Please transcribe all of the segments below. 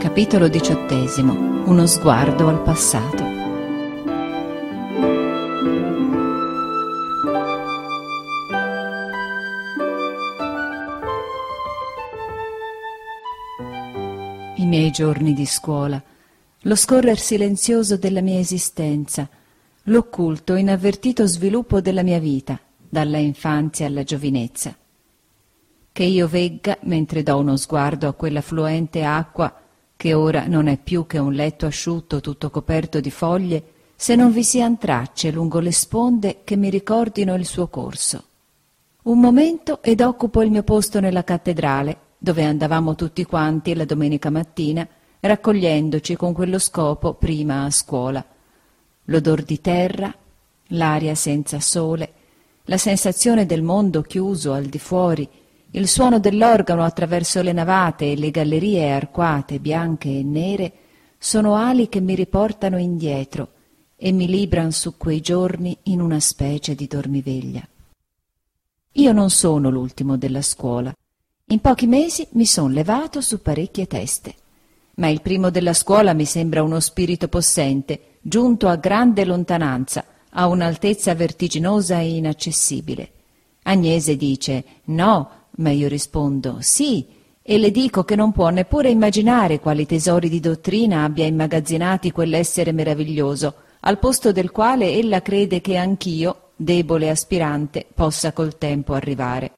Capitolo 18. Uno sguardo al passato. I miei giorni di scuola, lo scorrer silenzioso della mia esistenza, l'occulto, inavvertito sviluppo della mia vita, dalla infanzia alla giovinezza. Che io vegga mentre do uno sguardo a quella fluente acqua che ora non è più che un letto asciutto tutto coperto di foglie, se non vi sian tracce lungo le sponde che mi ricordino il suo corso. Un momento ed occupo il mio posto nella cattedrale, dove andavamo tutti quanti la domenica mattina, raccogliendoci con quello scopo prima a scuola. L'odor di terra, l'aria senza sole, la sensazione del mondo chiuso al di fuori, il suono dell'organo attraverso le navate e le gallerie arcuate, bianche e nere, sono ali che mi riportano indietro e mi libran su quei giorni in una specie di dormiveglia. Io non sono l'ultimo della scuola. In pochi mesi mi son levato su parecchie teste, ma il primo della scuola mi sembra uno spirito possente, giunto a grande lontananza, a un'altezza vertiginosa e inaccessibile. Agnese dice «No», ma io rispondo «Sì», e le dico che non può neppure immaginare quali tesori di dottrina abbia immagazzinati quell'essere meraviglioso, al posto del quale ella crede che anch'io, debole aspirante, possa col tempo arrivare.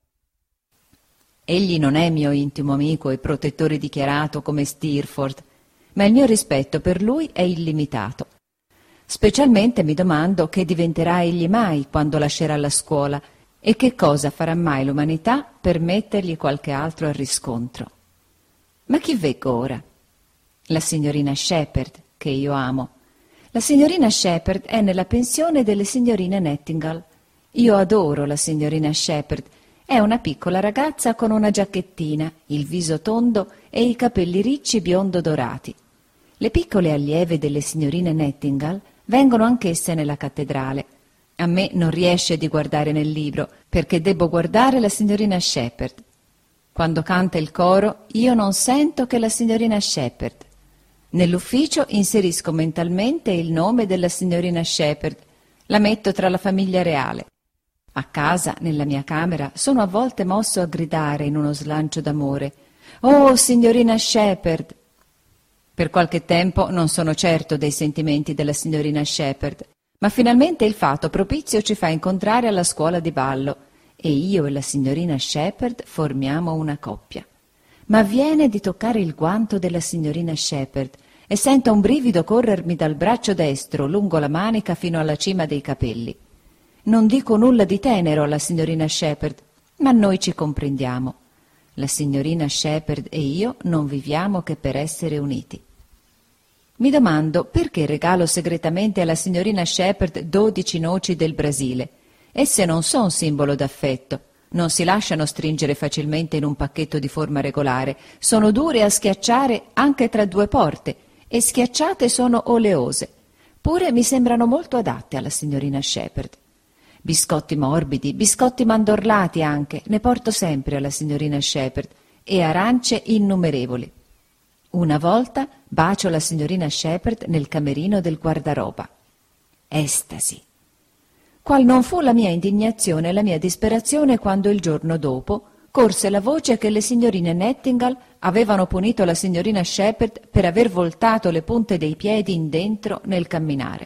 Egli non è mio intimo amico e protettore dichiarato come Steerforth, ma il mio rispetto per lui è illimitato. Specialmente mi domando che diventerà egli mai quando lascerà la scuola e che cosa farà mai l'umanità per mettergli qualche altro riscontro. Ma chi veggo ora? La signorina Shepherd, che io amo. La signorina Shepherd è nella pensione delle signorine Nettingall. Io adoro la signorina Shepherd. È una piccola ragazza con una giacchettina, il viso tondo e i capelli ricci biondo dorati. Le piccole allieve delle signorine Nettingall vengono anch'esse nella cattedrale. A me non riesce di guardare nel libro, perché debbo guardare la signorina Shepherd. Quando canta il coro, io non sento che la signorina Shepherd. Nell'ufficio inserisco mentalmente il nome della signorina Shepherd, la metto tra la famiglia reale. A casa, nella mia camera, sono a volte mosso a gridare in uno slancio d'amore «Oh, signorina Shepherd!». Per qualche tempo non sono certo dei sentimenti della signorina Shepherd, ma finalmente il fato propizio ci fa incontrare alla scuola di ballo e io e la signorina Shepherd formiamo una coppia. Ma avviene di toccare il guanto della signorina Shepherd e sento un brivido corrermi dal braccio destro lungo la manica fino alla cima dei capelli. Non dico nulla di tenero alla signorina Shepherd, ma noi ci comprendiamo. La signorina Shepherd e io non viviamo che per essere uniti. Mi domando perché regalo segretamente alla signorina Shepherd 12 noci del Brasile. Esse non sono simbolo d'affetto, non si lasciano stringere facilmente in un pacchetto di forma regolare, sono dure a schiacciare anche tra due porte e schiacciate sono oleose. Pure mi sembrano molto adatte alla signorina Shepherd. Biscotti morbidi, biscotti mandorlati anche, ne porto sempre alla signorina Shepherd, e arance innumerevoli. Una volta bacio la signorina Shepherd nel camerino del guardaroba. Estasi. Qual non fu la mia indignazione e la mia disperazione quando il giorno dopo corse la voce che le signorine Nettingall avevano punito la signorina Shepherd per aver voltato le punte dei piedi in dentro nel camminare.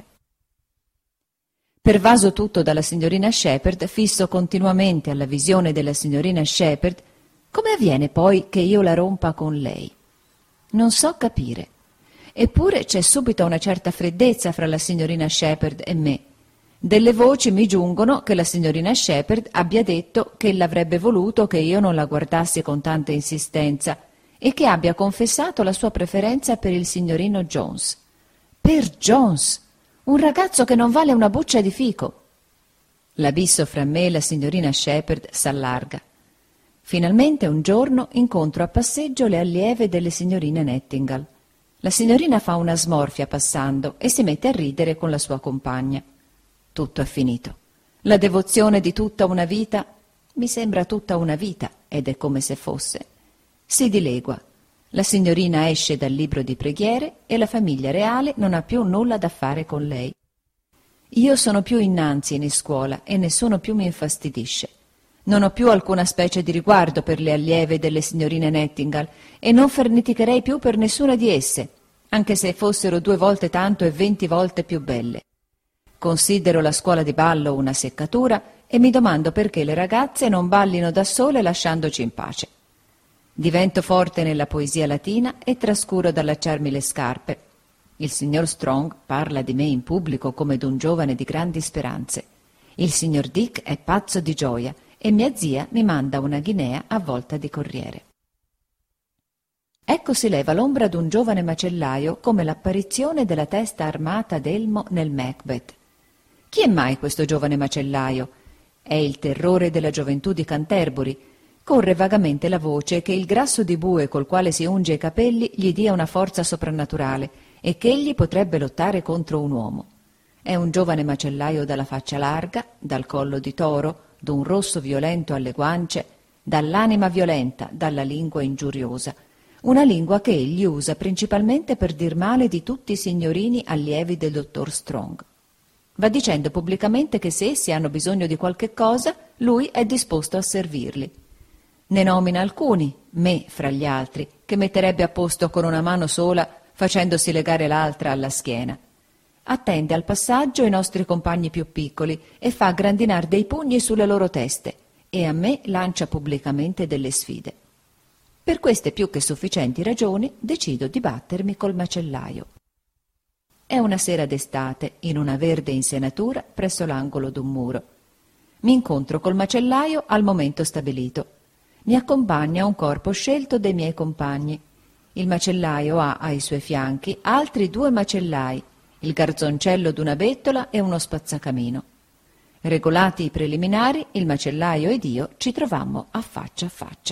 Pervaso tutto dalla signorina Shepherd, fisso continuamente alla visione della signorina Shepherd, come avviene poi che io la rompa con lei? Non so capire. Eppure c'è subito una certa freddezza fra la signorina Shepherd e me. Delle voci mi giungono che la signorina Shepherd abbia detto che l'avrebbe voluto che io non la guardassi con tanta insistenza e che abbia confessato la sua preferenza per il signorino Jones. Per Jones! Un ragazzo che non vale una buccia di fico. L'abisso fra me e la signorina Shepherd s'allarga. Finalmente un giorno incontro a passeggio le allieve delle signorine Nettingall. La signorina fa una smorfia passando e si mette a ridere con la sua compagna. Tutto è finito. La devozione di tutta una vita mi sembra tutta una vita ed è come se fosse. Si dilegua. La signorina esce dal libro di preghiere e la famiglia reale non ha più nulla da fare con lei. Io sono più innanzi in scuola e nessuno più mi infastidisce. Non ho più alcuna specie di riguardo per le allieve delle signorine Nettingall e non ferneticherei più per nessuna di esse, anche se fossero 2 volte tanto e 20 volte più belle. Considero la scuola di ballo una seccatura e mi domando perché le ragazze non ballino da sole lasciandoci in pace. Divento forte nella poesia latina e trascuro d'allacciarmi le scarpe. Il signor Strong parla di me in pubblico come d'un giovane di grandi speranze. Il signor Dick è pazzo di gioia e mia zia mi manda una guinea a volta di corriere. Ecco si leva l'ombra d'un giovane macellaio come l'apparizione della testa armata d'elmo nel Macbeth. Chi è mai questo giovane macellaio? È il terrore della gioventù di Canterbury. Corre vagamente la voce che il grasso di bue col quale si unge i capelli gli dia una forza soprannaturale e che egli potrebbe lottare contro un uomo. È un giovane macellaio dalla faccia larga, dal collo di toro, d'un rosso violento alle guance, dall'anima violenta, dalla lingua ingiuriosa, una lingua che egli usa principalmente per dir male di tutti i signorini allievi del dottor Strong. Va dicendo pubblicamente che se essi hanno bisogno di qualche cosa, lui è disposto a servirli. Ne nomina alcuni, me fra gli altri, che metterebbe a posto con una mano sola facendosi legare l'altra alla schiena. Attende al passaggio i nostri compagni più piccoli e fa grandinar dei pugni sulle loro teste e a me lancia pubblicamente delle sfide. Per queste più che sufficienti ragioni decido di battermi col macellaio. È una sera d'estate in una verde insenatura presso l'angolo d'un muro. Mi incontro col macellaio al momento stabilito. Mi accompagna un corpo scelto dei miei compagni. Il macellaio ha ai suoi fianchi altri 2 macellai, il garzoncello d'una bettola e uno spazzacamino. Regolati i preliminari, il macellaio ed io ci trovammo a faccia.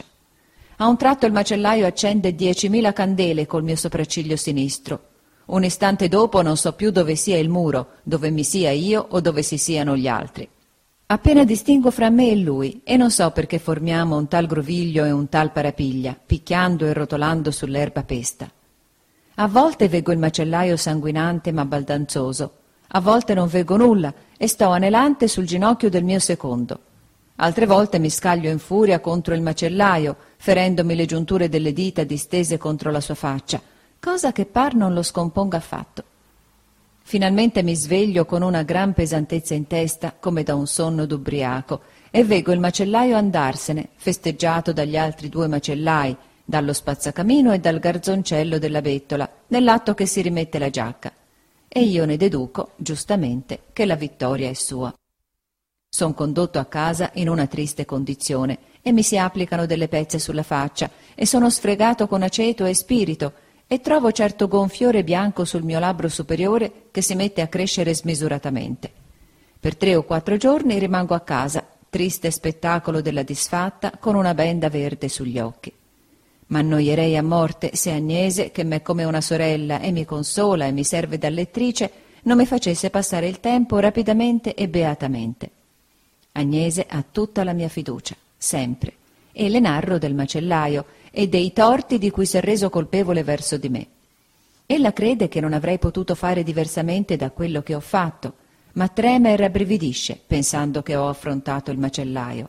A un tratto il macellaio accende 10.000 candele col mio sopracciglio sinistro. Un istante dopo non so più dove sia il muro, dove mi sia io o dove si siano gli altri. Appena distingo fra me e lui e non so perché formiamo un tal groviglio e un tal parapiglia, picchiando e rotolando sull'erba pesta. A volte veggo il macellaio sanguinante ma baldanzoso, a volte non veggo nulla e sto anelante sul ginocchio del mio secondo. Altre volte mi scaglio in furia contro il macellaio, ferendomi le giunture delle dita distese contro la sua faccia, cosa che par non lo scomponga affatto. Finalmente mi sveglio con una gran pesantezza in testa, come da un sonno d'ubriaco, e veggo il macellaio andarsene, festeggiato dagli altri 2 macellai, dallo spazzacamino e dal garzoncello della bettola, nell'atto che si rimette la giacca. E io ne deduco, giustamente, che la vittoria è sua. Son condotto a casa in una triste condizione e mi si applicano delle pezze sulla faccia e sono sfregato con aceto e spirito e trovo certo gonfiore bianco sul mio labbro superiore che si mette a crescere smisuratamente. Per 3 o 4 giorni rimango a casa, triste spettacolo della disfatta, con una benda verde sugli occhi. M'annoierei a morte se Agnese, che m'è come una sorella e mi consola e mi serve da lettrice, non mi facesse passare il tempo rapidamente e beatamente. Agnese ha tutta la mia fiducia, sempre, e le narro del macellaio e dei torti di cui s'è reso colpevole verso di me. Ella crede che non avrei potuto fare diversamente da quello che ho fatto, ma trema e rabbrividisce pensando che ho affrontato il macellaio.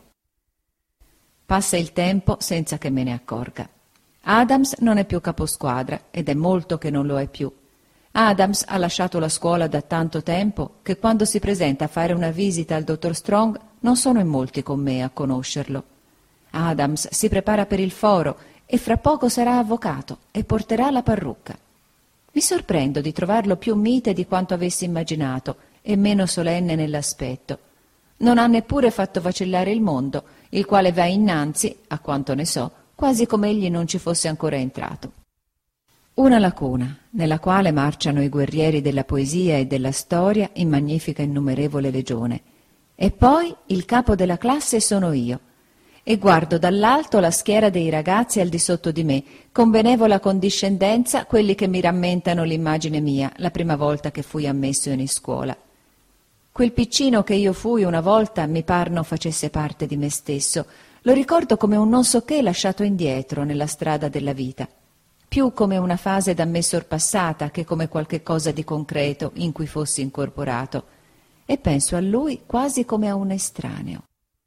Passa il tempo senza che me ne accorga. Adams non è più caposquadra ed è molto che non lo è più. Adams ha lasciato la scuola da tanto tempo che quando si presenta a fare una visita al dottor Strong non sono in molti con me a conoscerlo. Adams si prepara per il foro e fra poco sarà avvocato e porterà la parrucca. Mi sorprendo di trovarlo più mite di quanto avessi immaginato e meno solenne nell'aspetto. Non ha neppure fatto vacillare il mondo, il quale va innanzi, a quanto ne so, quasi come egli non ci fosse ancora entrato. Una lacuna, nella quale marciano i guerrieri della poesia e della storia in magnifica innumerevole legione. E poi il capo della classe sono io, e guardo dall'alto la schiera dei ragazzi al di sotto di me, con benevola condiscendenza quelli che mi rammentano l'immagine mia, la prima volta che fui ammesso in iscuola. Quel piccino che io fui una volta mi par non facesse parte di me stesso, lo ricordo come un non so che lasciato indietro nella strada della vita. più come una fase da me sorpassata che come qualche cosa di concreto in cui fossi incorporato, e penso a lui quasi come a un estraneo.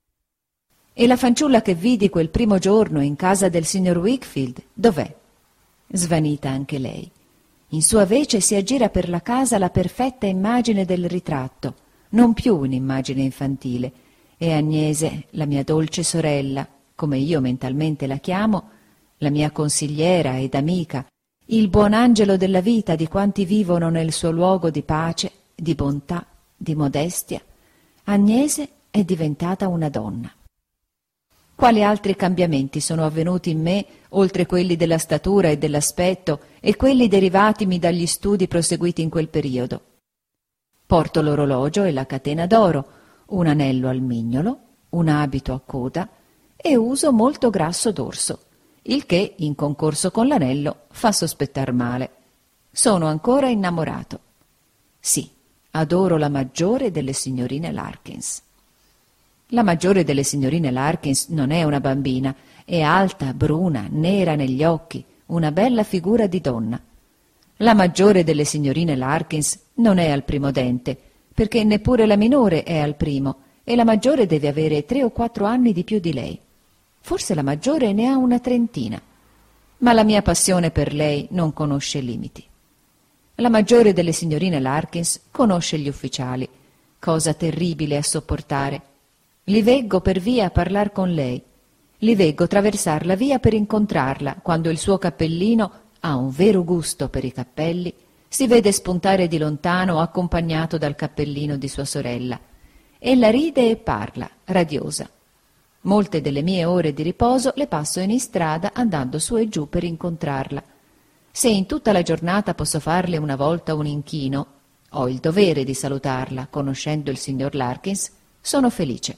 E la fanciulla che vidi quel primo giorno in casa del signor Wickfield, dov'è? Svanita anche lei. In sua vece si aggira per la casa la perfetta immagine del ritratto, non più un'immagine infantile, e Agnese, la mia dolce sorella, come io mentalmente la chiamo, la mia consigliera ed amica, il buon angelo della vita di quanti vivono nel suo luogo di pace, di bontà, di modestia, Agnese è diventata una donna. Quali altri cambiamenti sono avvenuti in me, oltre quelli della statura e dell'aspetto e quelli derivatimi dagli studi proseguiti in quel periodo? Porto l'orologio e la catena d'oro, un anello al mignolo, un abito a coda e uso molto grasso d'orso, il che, in concorso con l'anello, fa sospettar male. Sono ancora innamorato. Sì, adoro la maggiore delle signorine Larkins. La maggiore delle signorine Larkins non è una bambina, è alta, bruna, nera negli occhi, una bella figura di donna. La maggiore delle signorine Larkins non è al primo dente, perché neppure la minore è al primo, e la maggiore deve avere 3 o 4 anni di più di lei. Forse la maggiore ne ha una trentina, ma la mia passione per lei non conosce limiti. La maggiore delle signorine Larkins conosce gli ufficiali, cosa terribile a sopportare. Li veggo per via a parlar con lei, li veggo traversar la via per incontrarla quando il suo cappellino ha un vero gusto per i cappelli, si vede spuntare di lontano accompagnato dal cappellino di sua sorella. Ella ride e parla, radiosa. Molte delle mie ore di riposo le passo in istrada andando su e giù per incontrarla. Se in tutta la giornata posso farle una volta un inchino, ho il dovere di salutarla, conoscendo il signor Larkins, sono felice.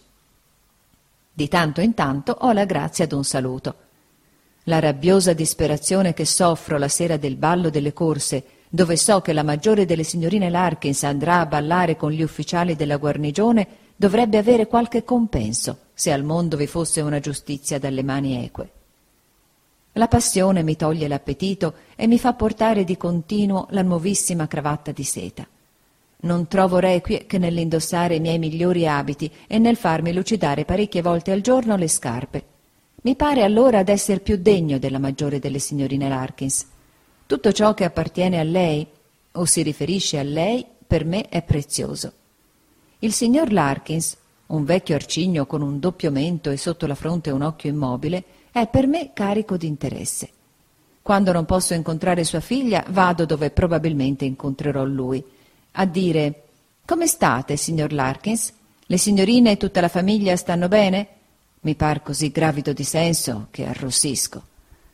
Di tanto in tanto ho la grazia d'un saluto. La rabbiosa disperazione che soffro la sera del ballo delle corse, dove so che la maggiore delle signorine Larkins andrà a ballare con gli ufficiali della guarnigione, dovrebbe avere qualche compenso, se al mondo vi fosse una giustizia dalle mani eque. La passione mi toglie l'appetito e mi fa portare di continuo la nuovissima cravatta di seta. Non trovo requie che nell'indossare i miei migliori abiti e nel farmi lucidare parecchie volte al giorno le scarpe. Mi pare allora d'esser più degno della maggiore delle signorine Larkins. Tutto ciò che appartiene a lei o si riferisce a lei per me è prezioso. Il signor Larkins, un vecchio arcigno con un doppio mento e sotto la fronte un occhio immobile, è per me carico di interesse. Quando non posso incontrare sua figlia, vado dove probabilmente incontrerò lui, a dire: «Come state, signor Larkins? Le signorine e tutta la famiglia stanno bene?» Mi par così gravido di senso che arrossisco.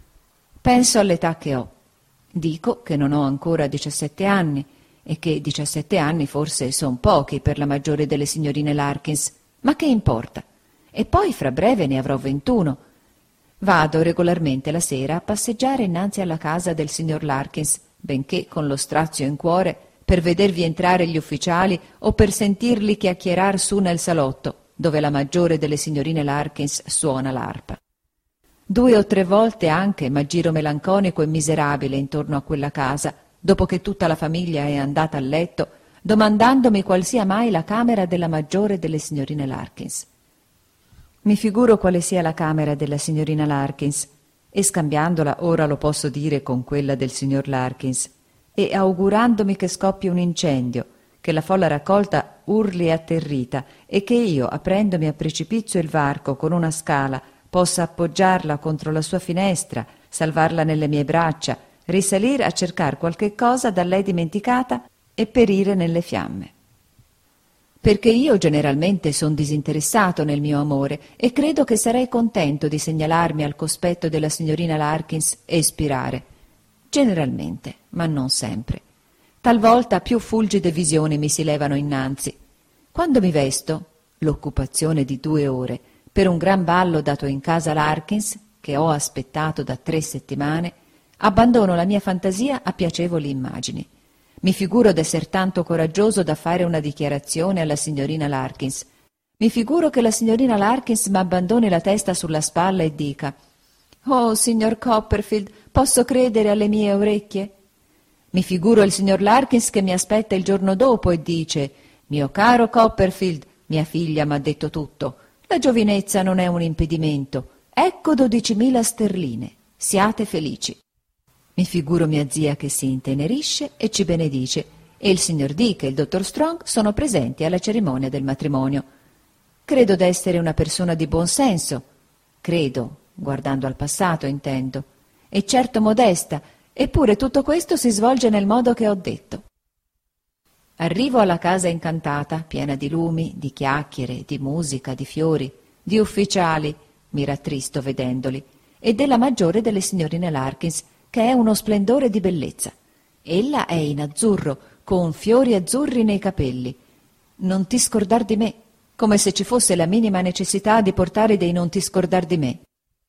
Penso all'età che ho. Dico che non ho ancora 17 anni e che 17 anni forse son pochi per la maggiore delle signorine Larkins, ma che importa? E poi fra breve ne avrò 21. Vado regolarmente la sera a passeggiare innanzi alla casa del signor Larkins, benché con lo strazio in cuore, per vedervi entrare gli ufficiali o per sentirli chiacchierar su nel salotto, dove la maggiore delle signorine Larkins suona l'arpa. 2 o 3 volte anche m'aggiro melanconico e miserabile intorno a quella casa, dopo che tutta la famiglia è andata a letto, domandandomi qual sia mai la camera della maggiore delle signorine Larkins. Mi figuro quale sia la camera della signorina Larkins, e scambiandola ora lo posso dire con quella del signor Larkins, e augurandomi che scoppi un incendio, che la folla raccolta urli atterrita e che io, aprendomi a precipizio il varco con una scala, possa appoggiarla contro la sua finestra, salvarla nelle mie braccia, risalir a cercar qualche cosa da lei dimenticata e perire nelle fiamme. Perché io generalmente son disinteressato nel mio amore e credo che sarei contento di segnalarmi al cospetto della signorina Larkins e spirare. Generalmente, ma non sempre. Talvolta più fulgide visioni mi si levano innanzi. Quando mi vesto, l'occupazione di 2 ore, per un gran ballo dato in casa Larkins, che ho aspettato da 3 settimane, abbandono la mia fantasia a piacevoli immagini. Mi figuro d'esser tanto coraggioso da fare una dichiarazione alla signorina Larkins. Mi figuro che la signorina Larkins m'abbandoni la testa sulla spalla e dica: «Oh, signor Copperfield, Posso credere alle mie orecchie? Mi figuro il signor Larkins che mi aspetta il giorno dopo e dice: «Mio caro Copperfield, mia figlia m'ha detto tutto. La giovinezza non è un impedimento. Ecco 12.000 sterline. Siate felici». Mi figuro mia zia che si intenerisce e ci benedice, e il signor Dick e il dottor Strong sono presenti alla cerimonia del matrimonio. Credo d'essere una persona di buon senso. Credo, guardando al passato intendo, e certo modesta, eppure tutto questo si svolge nel modo che ho detto. Arrivo alla casa incantata, piena di lumi, di chiacchiere, di musica, di fiori, di ufficiali, mi rattristo vedendoli, e della maggiore delle signorine Larkins, che è uno splendore di bellezza. Ella è in azzurro, con fiori azzurri nei capelli. Non ti scordar di me, come se ci fosse la minima necessità di portare dei non ti scordar di me.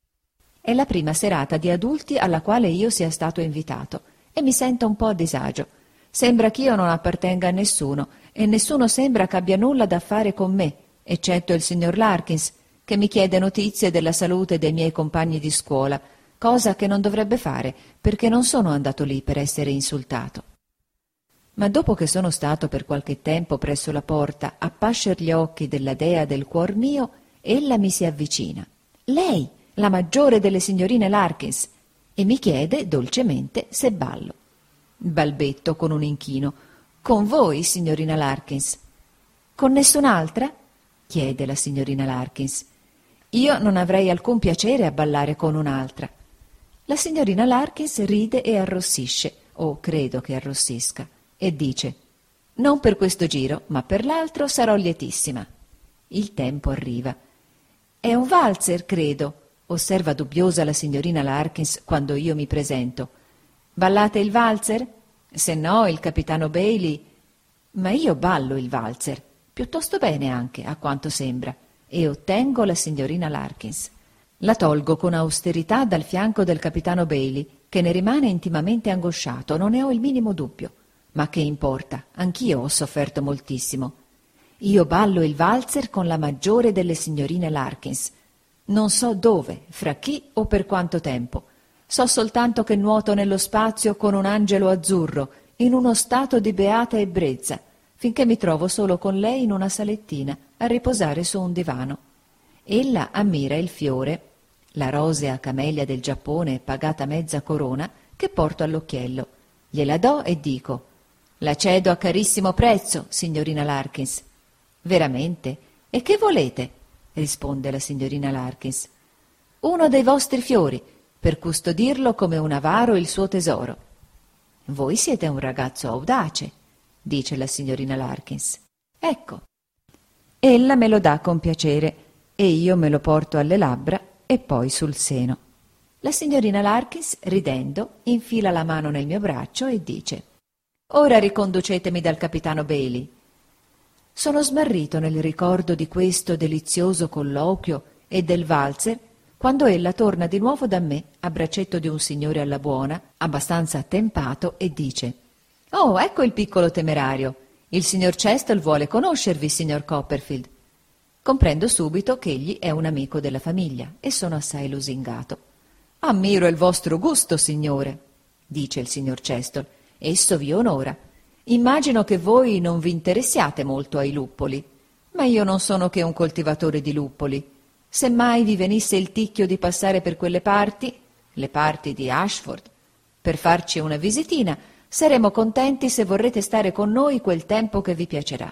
È la prima serata di adulti alla quale io sia stato invitato e mi sento un po' a disagio. Sembra ch'io non appartenga a nessuno e nessuno sembra che abbia nulla da fare con me, eccetto il signor Larkins, che mi chiede notizie della salute dei miei compagni di scuola, cosa che non dovrebbe fare perché non sono andato lì per essere insultato. Ma dopo che sono stato per qualche tempo presso la porta a pascer gli occhi della dea del cuor mio, ella mi si avvicina. Lei, la maggiore delle signorine Larkins, e mi chiede dolcemente se ballo. Balbetto con un inchino. «Con voi, signorina Larkins?» «Con nessun'altra?» chiede la signorina Larkins. «Io non avrei alcun piacere a ballare con un'altra». La signorina Larkins ride e arrossisce, o credo che arrossisca, e dice: «Non per questo giro, ma per l'altro sarò lietissima». Il tempo arriva. «È un valzer, credo», osserva dubbiosa la signorina Larkins quando io mi presento. «Ballate il valzer? Se no, il capitano Bailey...» «Ma io ballo il valzer, piuttosto bene anche, a quanto sembra», e ottengo la signorina Larkins. La tolgo con austerità dal fianco del capitano Bailey, che ne rimane intimamente angosciato, non ne ho il minimo dubbio. Ma che importa, anch'io ho sofferto moltissimo. Io ballo il valzer con la maggiore delle signorine Larkins. Non so dove, fra chi o per quanto tempo. So soltanto che nuoto nello spazio con un angelo azzurro, in uno stato di beata ebbrezza, finché mi trovo solo con lei in una salettina, a riposare su un divano. Ella ammira il fiore, la rosea camellia del Giappone pagata mezza corona, che porto all'occhiello. Gliela do e dico: «La cedo a carissimo prezzo, signorina Larkins». «Veramente? E che volete?» risponde la signorina Larkins. «Uno dei vostri fiori, per custodirlo come un avaro il suo tesoro». «Voi siete un ragazzo audace», dice la signorina Larkins. «Ecco». Ella me lo dà con piacere e io me lo porto alle labbra e poi sul seno. La signorina Larkins, ridendo, infila la mano nel mio braccio e dice: «Ora riconducetemi dal capitano Bailey». Sono smarrito nel ricordo di questo delizioso colloquio e del valzer quando ella torna di nuovo da me a braccetto di un signore alla buona, abbastanza attempato, e dice: «Oh, ecco il piccolo temerario. Il signor Chestle vuole conoscervi, signor Copperfield». Comprendo subito che egli è un amico della famiglia e sono assai lusingato. «Ammiro il vostro gusto, signore», dice il signor Chestle. «Esso vi onora. Immagino che voi non vi interessiate molto ai luppoli, ma io non sono che un coltivatore di luppoli. Se mai vi venisse il ticchio di passare per quelle parti, le parti di Ashford, per farci una visitina, saremo contenti se vorrete stare con noi quel tempo che vi piacerà».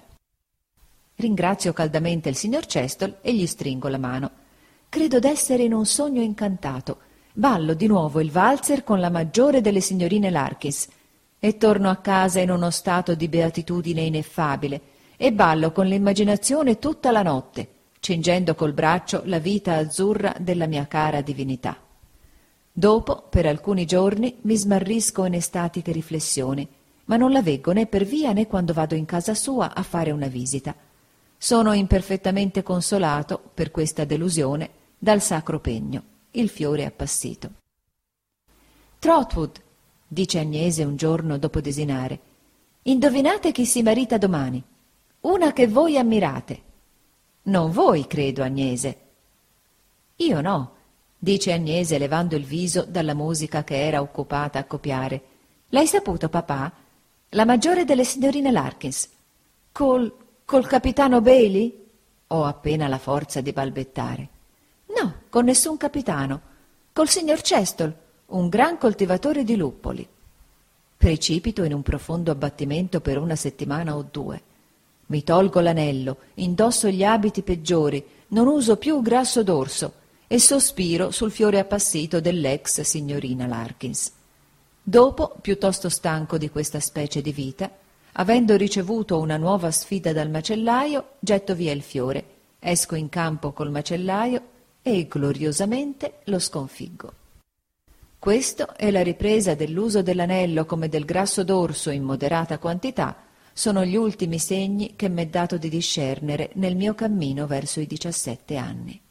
Ringrazio caldamente il signor Chestle e gli stringo la mano. Credo d'essere in un sogno incantato. Ballo di nuovo il valzer con la maggiore delle signorine Larkins e torno a casa in uno stato di beatitudine ineffabile e ballo con l'immaginazione tutta la notte, cingendo col braccio la vita azzurra della mia cara divinità. Dopo, per alcuni giorni, mi smarrisco in estatiche riflessioni, ma non la veggo né per via né quando vado in casa sua a fare una visita. Sono imperfettamente consolato per questa delusione dal sacro pegno, il fiore appassito. «Trotwood», dice Agnese un giorno dopo desinare, «indovinate chi si marita domani? Una che voi ammirate». «Non voi, credo, Agnese». «Io no», dice Agnese levando il viso dalla musica che era occupata a copiare. L'hai saputo, papà? La maggiore delle signorine Larkins. Col capitano Bailey? Ho appena la forza di balbettare. No, con nessun capitano. Col signor Chestol, un gran coltivatore di luppoli. Precipito in un profondo abbattimento per 1 settimana o 2. Mi tolgo l'anello, indosso gli abiti peggiori, non uso più grasso d'orso e sospiro sul fiore appassito dell'ex signorina Larkins. Dopo, piuttosto stanco di questa specie di vita, avendo ricevuto una nuova sfida dal macellaio, getto via il fiore, esco in campo col macellaio e gloriosamente lo sconfiggo. Questo e la ripresa dell'uso dell'anello come del grasso d'orso in moderata quantità sono gli ultimi segni che m'è dato di discernere nel mio cammino verso i 17 anni.